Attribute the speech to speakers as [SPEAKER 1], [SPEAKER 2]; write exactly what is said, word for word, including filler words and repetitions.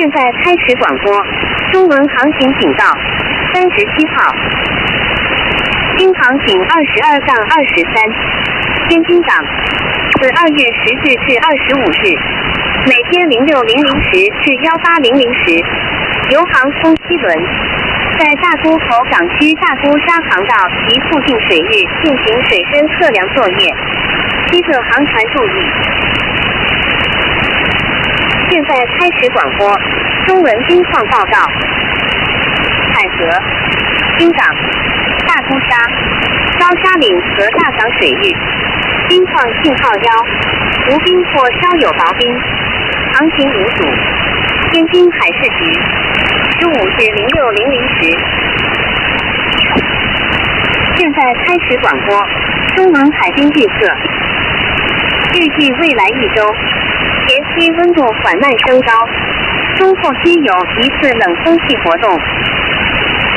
[SPEAKER 1] 现在开始广播，中文航行警告，三十七号，京航警二十二杠二十三，天津港，自二月十日至二十五日，每天零六零零时至幺八零零时，由航空七轮在大沽口港区大沽沙航道及附近水域进行水深测量作业，希各航船注意。现在开始广播，中文冰况报告。海河、京港、大沽沙、高沙岭和大港水域，冰况信号幺，无冰或稍有薄冰，航行无阻。天津海事局，十五至零六零零时。现在开始广播，中文海冰预测。预计未来一周，前期温度缓慢升高，中后期有一次冷空气活动，